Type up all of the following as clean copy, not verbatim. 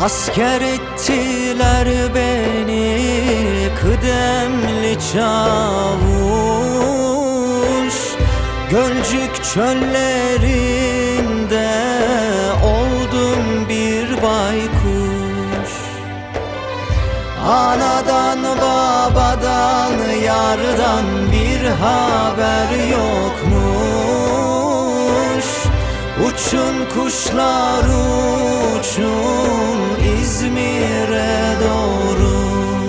Asker ettiler beni kıdemli çavuş, Gölcük çöllerinde oldum bir baykuş. Anadan babadan yardan bir haber yokmuş. Uçun kuşlar uçun İzmir'e doğru.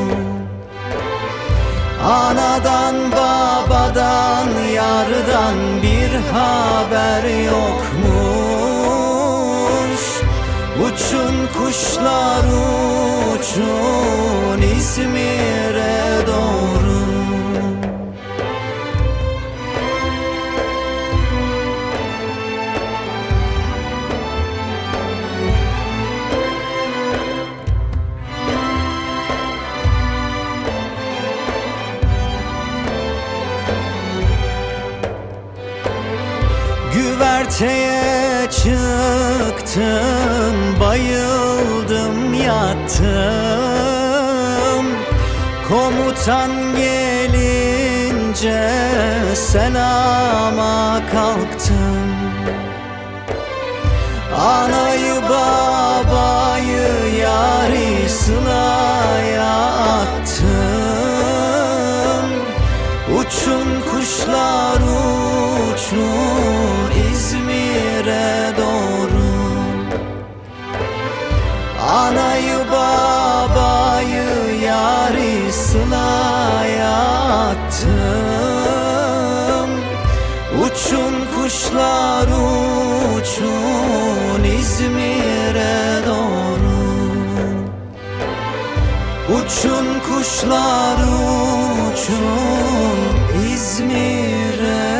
Anadan babadan yardan bir haber yokmuş. Uçun kuşlar uçun İzmir'e doğru. Güverteye çıktım, bayıldım yattım. Komutan gelince selama kalktım. Anayı babayı yari sılaya attım. Uçun kuşlar uçun İzmir'e doğru. Anayı babayı yari sılaya attım. Uçun kuşlar uçun İzmir'e doğru. Uçun kuşlar uçun İzmir'e